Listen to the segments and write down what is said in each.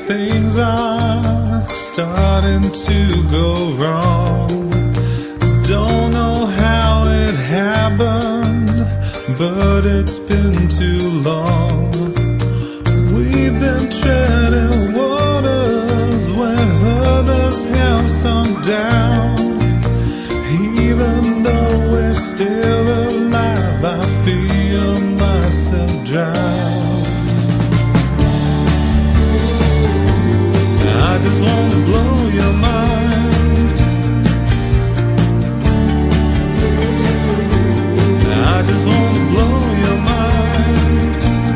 things are starting to go wrong. Don't know how it happened, but it's been too long. We've been treading waters where others have sunk down. Even though we're still alive, I feel myself drown. I just want to blow your mind. I just want to blow your mind.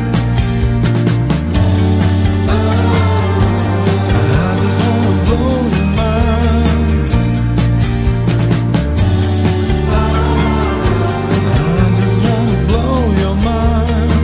I just want to blow your mind. I just want to blow your mind.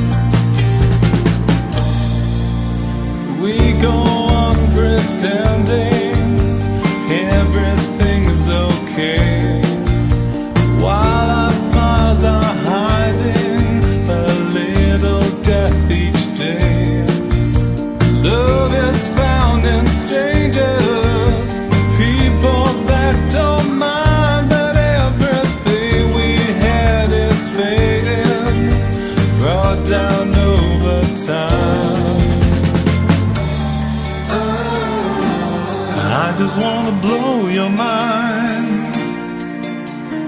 We go on pretending everything is okay, while our smiles are hiding a little death each day. Love is found in strangers, people that don't mind that everything we had is fading, brought down over time. I just want to blow your mind.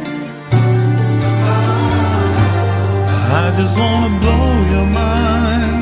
I just want to blow your mind.